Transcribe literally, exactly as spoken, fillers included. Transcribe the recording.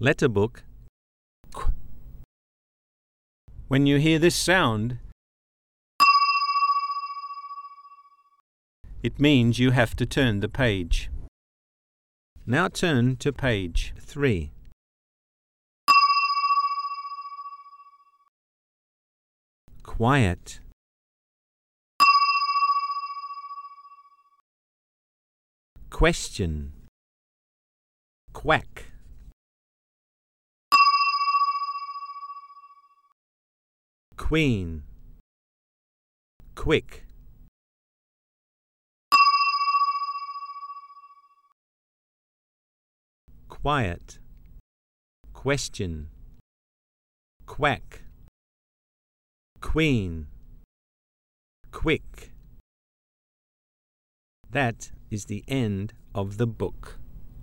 Letter book. Qu. When you hear this sound, it means you have to turn the page. Now turn to page three. Quiet. Question. Quack. Queen. Quick. Quiet. Question. Quack. Queen. Quick. That is the end of the book.